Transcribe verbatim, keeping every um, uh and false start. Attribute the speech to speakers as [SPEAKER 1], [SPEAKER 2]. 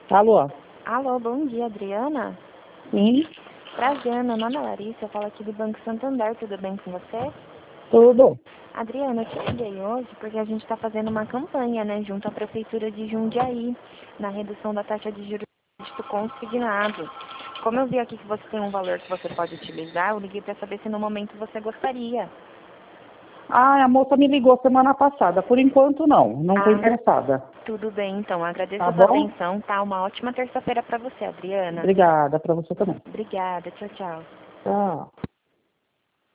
[SPEAKER 1] Alô?
[SPEAKER 2] Alô, bom dia, Adriana?
[SPEAKER 1] Sim,
[SPEAKER 2] Prazer, meu nome é Larissa, eu falo aqui do Banco Santander, tudo bem com você?
[SPEAKER 1] tudo.
[SPEAKER 2] Adriana, eu te liguei hoje porque a gente está fazendo uma campanha, né, junto à Prefeitura de Jundiaí, na redução da taxa de juros do consignado. Como eu vi aqui que você tem um valor que você pode utilizar, eu liguei para saber se no momento você gostaria.
[SPEAKER 1] Ah, a moça me ligou semana passada. Por enquanto, não. Não estou
[SPEAKER 2] Ah,
[SPEAKER 1] interessada.
[SPEAKER 2] tudo bem, então. Agradeço
[SPEAKER 1] Tá
[SPEAKER 2] a sua
[SPEAKER 1] bom?
[SPEAKER 2] atenção, tá? Uma ótima terça-feira para você, Adriana.
[SPEAKER 1] Obrigada para você também.
[SPEAKER 2] Obrigada, tchau, tchau.
[SPEAKER 1] Tchau.